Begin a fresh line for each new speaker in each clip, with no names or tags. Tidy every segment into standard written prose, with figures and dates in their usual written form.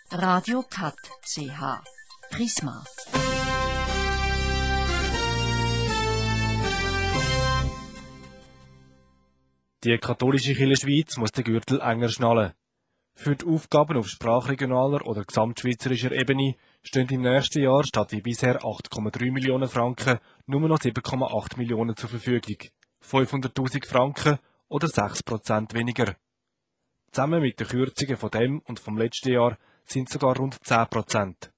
Radio Cat CH Prisma.
Die katholische Kirche Schweiz muss den Gürtel enger schnallen. Für die Aufgaben auf sprachregionaler oder gesamtschweizerischer Ebene stehen im nächsten Jahr statt wie bisher 8,3 Millionen Franken nur noch 7,8 Millionen zur Verfügung. 500'000 Franken oder 6% weniger. Zusammen mit den Kürzungen von dem und vom letzten Jahr sind es sogar rund 10%.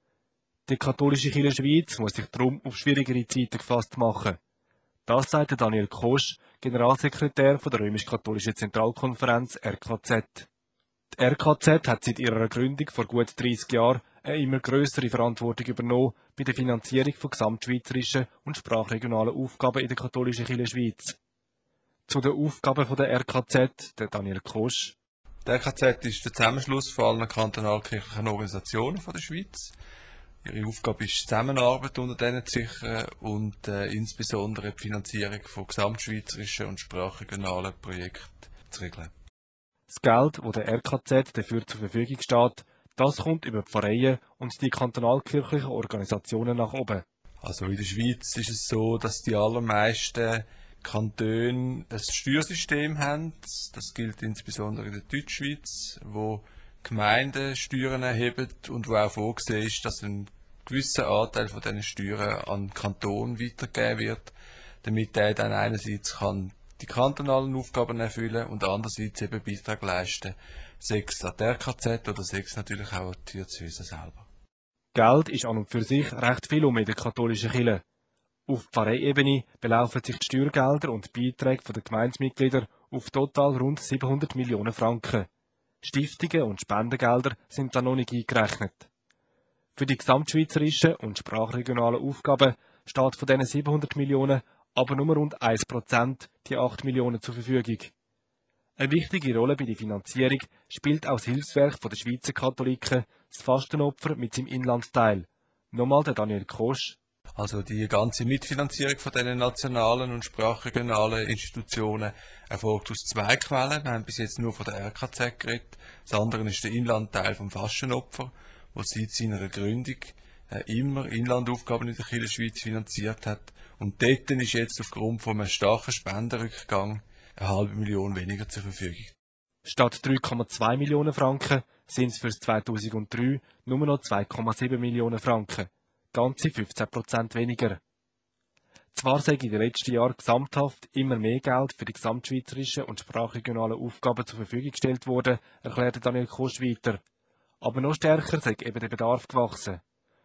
Die katholische Kirche Schweiz muss sich darum auf schwierigere Zeiten gefasst machen. Das sagte Daniel Kosch, Generalsekretär der römisch-katholischen Zentralkonferenz RKZ. Die RKZ hat seit ihrer Gründung vor gut 30 Jahren eine immer grössere Verantwortung übernommen bei der Finanzierung von gesamtschweizerischen und sprachregionalen Aufgaben in der katholischen Kirche Schweiz. Zu den Aufgaben der RKZ, der Daniel Kosch.
Die RKZ ist der Zusammenschluss von allen kantonalkirchlichen Organisationen der Schweiz. Ihre Aufgabe ist die Zusammenarbeit unter denen zu sichern und insbesondere die Finanzierung von gesamtschweizerischen und sprachregionalen Projekten zu regeln.
Das Geld, das der RKZ dafür zur Verfügung steht, das kommt über die Pfarreien und die kantonalkirchlichen Organisationen nach oben.
Also in der Schweiz ist es so, dass die allermeisten Kantone ein Steuersystem haben. Das gilt insbesondere in der Deutschschweiz, wo Gemeinden Steuern erheben und wo auch vorgesehen ist, dass ein gewisser Anteil von diesen Steuern an den Kanton weitergegeben wird, damit er dann einerseits die kantonalen Aufgaben erfüllen und andererseits eben Beitrag leisten, sei es an die RKZ oder sei es natürlich auch an die Diözese selber.
Geld ist an und für sich recht viel in der katholischen Kirche. Auf Pfarreiebene belaufen sich die Steuergelder und die Beiträge der Gemeindemitglieder auf total rund 700 Millionen Franken. Stiftungen und Spendengelder sind da noch nicht eingerechnet. Für die gesamtschweizerischen und sprachregionalen Aufgaben steht von diesen 700 Millionen aber nur rund 1%, die 8 Millionen zur Verfügung. Eine wichtige Rolle bei der Finanzierung spielt auch das Hilfswerk der Schweizer Katholiken, das Fastenopfer mit seinem Inlandsteil. Nochmal der Daniel Kosch.
Also die ganze Mitfinanzierung von diesen nationalen und sprachregionalen Institutionen erfolgt aus zwei Quellen. Wir haben bis jetzt nur von der RKZ geredet. Das andere ist der Inlandteil vom Fastenopfer, der seit seiner Gründung immer Inlandaufgaben in der Kirche Schweiz finanziert hat. Und dort ist jetzt aufgrund von einem starken Spendenrückgang 500'000 weniger zur Verfügung.
Statt 3,2 Millionen Franken sind es für 2003 nur noch 2,7 Millionen Franken. Ganze 15% weniger. Zwar sei in den letzten Jahren gesamthaft immer mehr Geld für die gesamtschweizerischen und sprachregionalen Aufgaben zur Verfügung gestellt worden, erklärte Daniel Kosch weiter. Aber noch stärker sei eben der Bedarf gewachsen.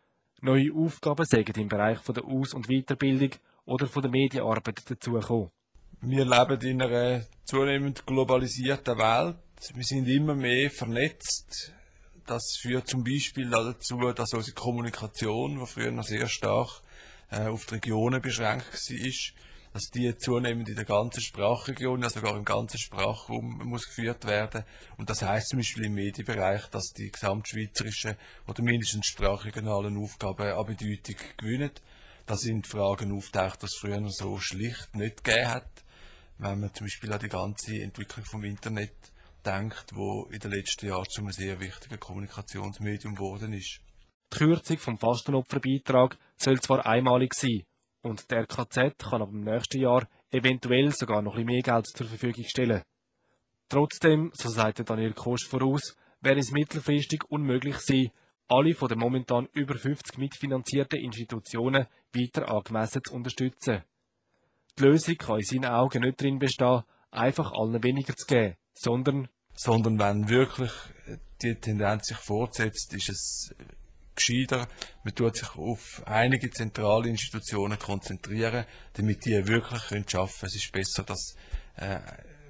Neue Aufgaben seien im Bereich der Aus- und Weiterbildung oder der Medienarbeit dazugekommen.
Wir leben in einer zunehmend globalisierten Welt. Wir sind immer mehr vernetzt. Das führt zum Beispiel dazu, dass unsere Kommunikation, die früher noch sehr stark auf die Regionen beschränkt war, dass die zunehmend in der ganzen Sprachregion, ja sogar im ganzen Sprachraum muss geführt werden. Und das heisst zum Beispiel im Medienbereich, dass die gesamtschweizerischen oder mindestens sprachregionalen Aufgaben an Bedeutung gewinnen. Da sind Fragen auftaucht, die es früher so schlicht nicht gegeben hat. Wenn man zum Beispiel an die ganze Entwicklung vom Internet denkt, wo in den letzten Jahren zu einem sehr wichtigen Kommunikationsmedium geworden ist.
Die Kürzung vom Fastenopferbeitrag soll zwar einmalig sein, und der RKZ kann ab dem nächsten Jahr eventuell sogar noch ein bisschen mehr Geld zur Verfügung stellen. Trotzdem, so sagte Daniel Kosch voraus, wäre es mittelfristig unmöglich sein, alle von den momentan über 50 mitfinanzierten Institutionen weiter angemessen zu unterstützen. Die Lösung kann in seinen Augen nicht darin bestehen, einfach allen weniger zu geben, sondern
wenn wirklich die Tendenz sich fortsetzt, ist es gescheiter, man tut sich auf einige zentrale Institutionen konzentrieren, damit die wirklich arbeiten können. Es ist besser, dass ein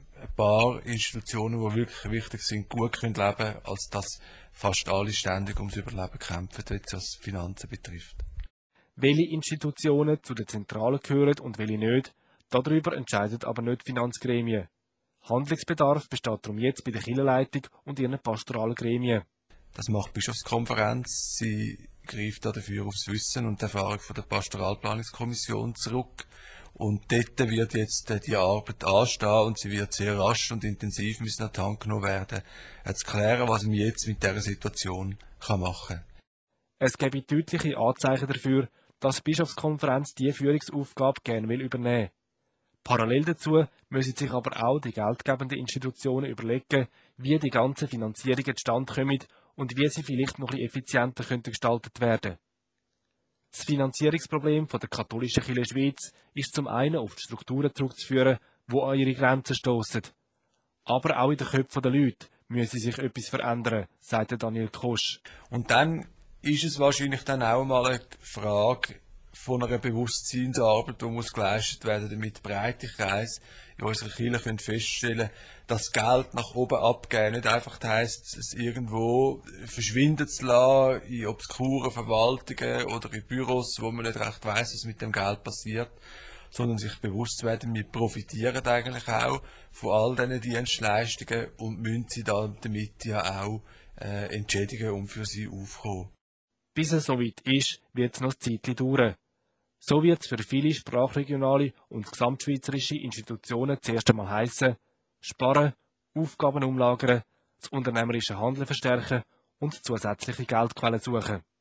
paar Institutionen, die wirklich wichtig sind, gut leben können, als dass fast alle ständig ums Überleben kämpfen, was Finanzen betrifft.
welche Institutionen zu den Zentralen gehören und welche nicht, darüber entscheiden aber nicht die Finanzgremien. Handlungsbedarf besteht darum jetzt bei der Kirchenleitung und ihren pastoralen Gremien.
Das macht die Bischofskonferenz. Sie greift dafür aufs Wissen und die Erfahrung von der Pastoralplanungskommission zurück Und dort wird jetzt die Arbeit anstehen und sie wird sehr rasch und intensiv müssen an die Hand genommen werden, zu klären, was man jetzt mit dieser Situation machen kann.
Es gebe deutliche Anzeichen dafür, dass die Bischofskonferenz diese Führungsaufgabe gerne will übernehmen. Parallel dazu müssen sich aber auch die geldgebenden Institutionen überlegen, wie die ganzen Finanzierungen zustande kommen und wie sie vielleicht noch ein bisschen effizienter gestaltet werden. Das Finanzierungsproblem der katholischen Kirche Schweiz ist zum einen auf die Strukturen zurückzuführen, die an ihre Grenzen stossen. Aber auch in den Köpfen der Leute müsse sich etwas verändern, sagte Daniel Kosch.
Und dann ist es wahrscheinlich dann auch mal eine Frage von einer Bewusstseinsarbeit, die muss geleistet werden, damit breite Kreise in unserer Kirche können feststellen, dass Geld nach oben abgeben nicht einfach heisst, es irgendwo verschwinden zu lassen in obskuren Verwaltungen oder in Büros, wo man nicht recht weiss, was mit dem Geld passiert, sondern sich bewusst zu werden, wir profitieren eigentlich auch von all diesen Dienstleistungen und müssen sie dann damit ja auch entschädigen und für sie aufkommen.
Bis es soweit ist, wird es noch ein Zeitchen dauern. So wird es für viele sprachregionale und gesamtschweizerische Institutionen zuerst einmal heissen: sparen, Aufgaben umlagern, das unternehmerische Handeln verstärken und zusätzliche Geldquellen suchen.